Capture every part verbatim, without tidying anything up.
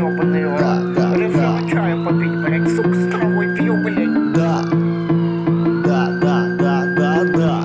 ёбаный в рот. Решила чаю попить, блядь, сука, с травой пью, блядь. Да, да, да, да, да, да.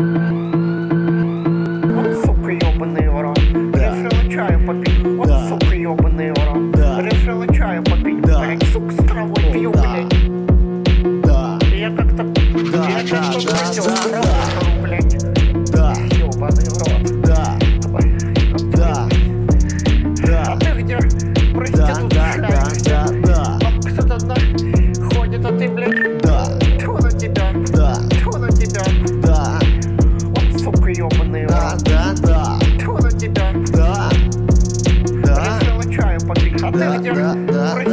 Вот сука, ёбаный в рот. Решила чаю попить, вот сука, ёбаный в рот. Решила чаю попить, блядь, сука, с травой пью, блядь. Я как-то, я как-то хотел работу, блядь. Ёбаный в рот. Да, да, да. А ты где? Проститутка шляешься. Бабка одна ходит, а ты, блядь, тьфу на тебя, тьфу на тебя. Вот сука, ёбаный в рот. Тьфу на тебя. Решила чаю попить, а ты где?